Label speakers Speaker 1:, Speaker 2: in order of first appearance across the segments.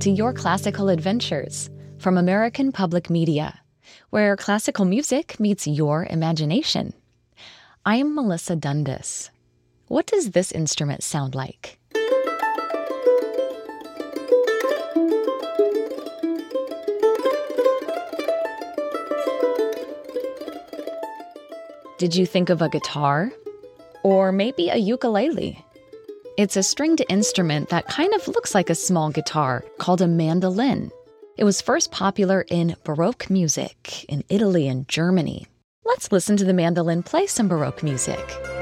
Speaker 1: to Your Classical Adventures from American Public Media, where classical music meets your imagination. I am Melissa Dundas. What does this instrument sound like? Did you think of a guitar? Or maybe a ukulele? It's a stringed instrument that kind of looks like a small guitar called a mandolin. It was first popular in Baroque music in Italy and Germany. Let's listen to the mandolin play some Baroque music.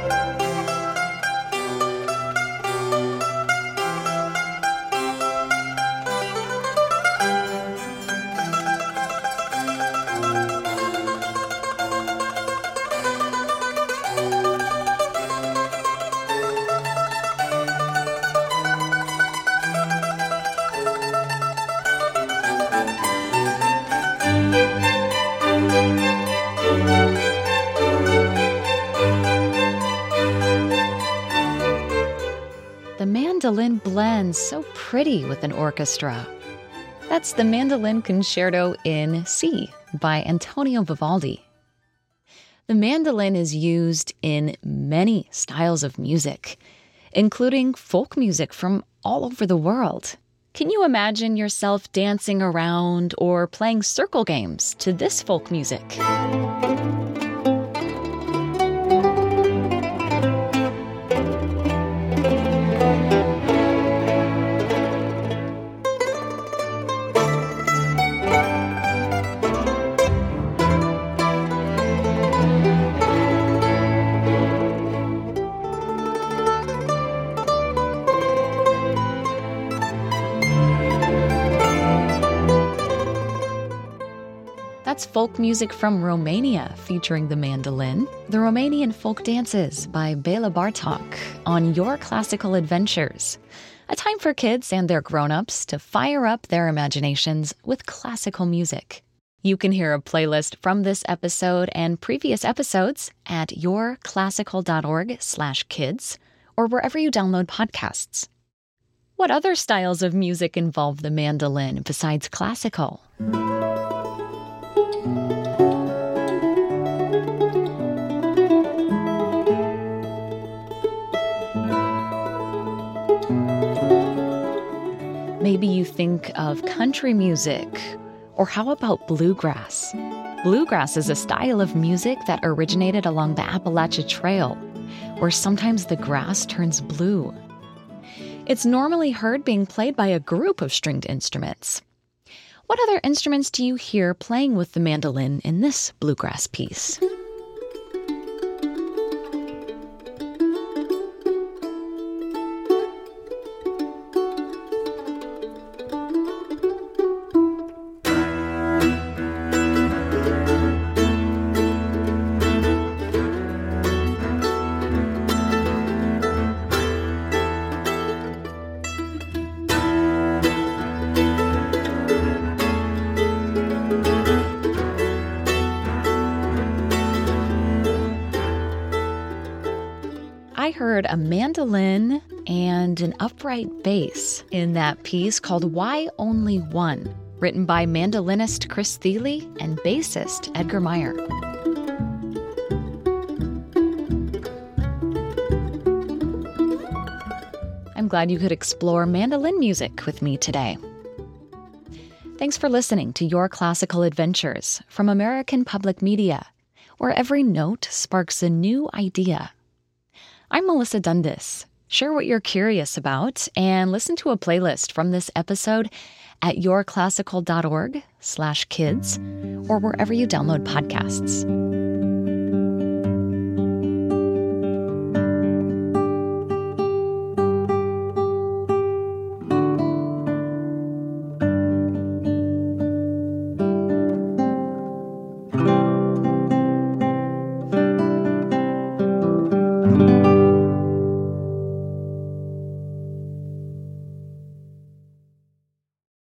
Speaker 1: The mandolin blends so pretty with an orchestra. That's the Mandolin Concerto in C by Antonio Vivaldi. The mandolin is used in many styles of music, including folk music from all over the world. Can you imagine yourself dancing around or playing circle games to this folk music? That's folk music from Romania featuring the mandolin. The Romanian Folk Dances by Bela Bartok on Your Classical Adventures. A time for kids and their grown-ups to fire up their imaginations with classical music. You can hear a playlist from this episode and previous episodes at yourclassical.org/kids or wherever you download podcasts. What other styles of music involve the mandolin besides classical? Maybe you think of country music, or how about bluegrass? Bluegrass is a style of music that originated along the Appalachia Trail, where sometimes the grass turns blue. It's normally heard being played by a group of stringed instruments. What other instruments do you hear playing with the mandolin in this bluegrass piece? I heard a mandolin and an upright bass in that piece called Why Only One, written by mandolinist Chris Thile and bassist Edgar Meyer. I'm glad you could explore mandolin music with me today. Thanks for listening to Your Classical Adventures from American Public Media, where every note sparks a new idea. I'm Melissa Dundas. Share what you're curious about and listen to a playlist from this episode at yourclassical.org/kids or wherever you download podcasts.